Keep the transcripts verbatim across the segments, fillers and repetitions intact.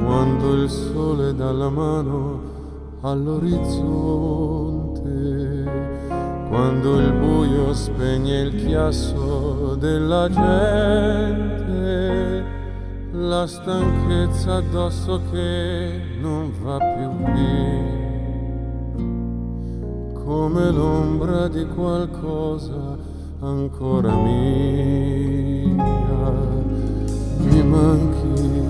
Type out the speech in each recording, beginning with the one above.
quando il sole dà la mano all'orizzonte, quando il buio spegne il chiasso della gente, la stanchezza addosso che non va più via, come l'ombra di qualcosa ancora mia. Mi manchi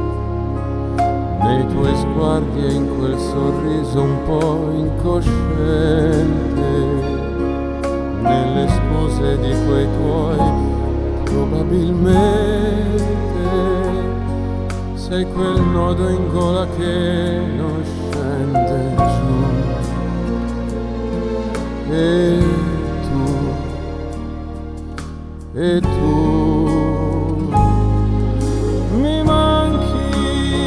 nei tuoi sguardi e in quel sorriso un po' incosciente, nelle scuse di quei tuoi probabilmente sei quel nodo in gola che non scende giù. E tu, e tu mi manchi,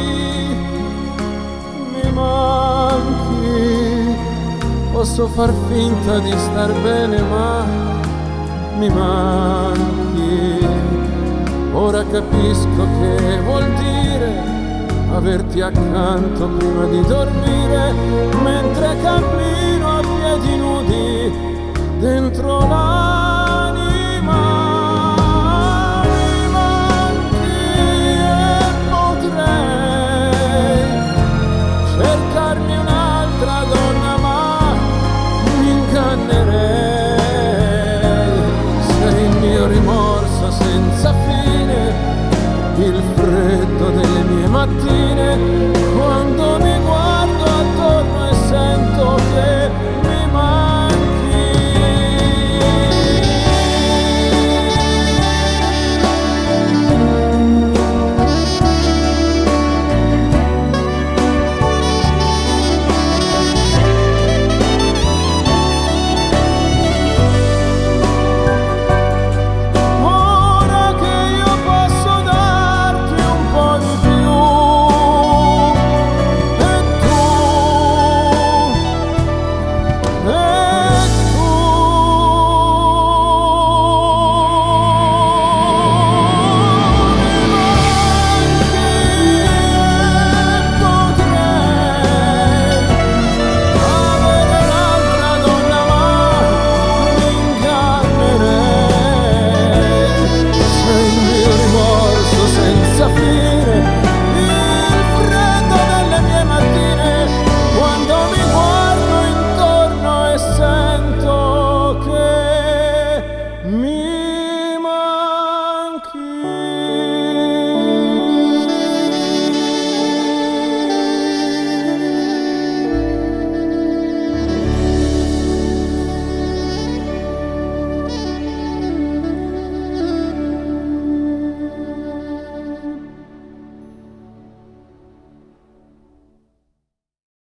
mi manchi. Posso far finta di star bene ma mi manchi. Ora capisco che vuol dire averti accanto prima di dormire, mentre cammino a piedi nudi dentro l'anima. Mi manchi e potrei cercarmi un'altra donna, ma mi ingannerei. Sei il mio rimorso senza fine, il freddo delle mie mattine, quando mi guardo attorno e sento che